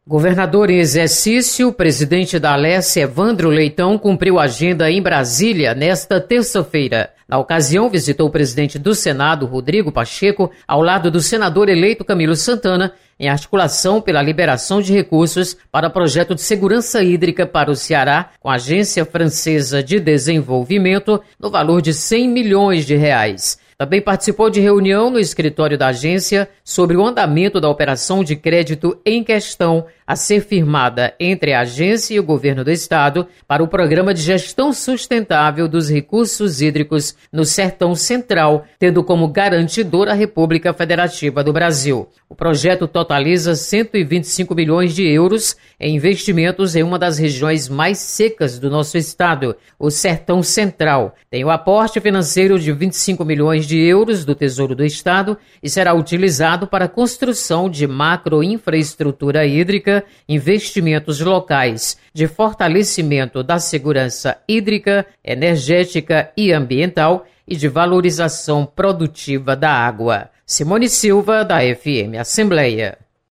Governador em exercício, o presidente da Alesse, Evandro Leitão, cumpriu a agenda em Brasília nesta terça-feira. Na ocasião, visitou o presidente do Senado, Rodrigo Pacheco, ao lado do senador eleito Camilo Santana, em articulação pela liberação de recursos para projeto de segurança hídrica para o Ceará, com a Agência Francesa de Desenvolvimento, no valor de R$100 milhões. Também participou de reunião no escritório da agência sobre o andamento da operação de crédito em questão a ser firmada entre a agência e o governo do estado para o Programa de Gestão Sustentável dos Recursos Hídricos no Sertão Central, tendo como garantidor a República Federativa do Brasil. O projeto totaliza €125 milhões em investimentos em uma das regiões mais secas do nosso estado, o Sertão Central. Tem o aporte financeiro de €25 milhões do Tesouro do Estado e será utilizado para a construção de macroinfraestrutura hídrica, investimentos locais de fortalecimento da segurança hídrica, energética e ambiental e de valorização produtiva da água. Simone Silva, da FM Assembleia.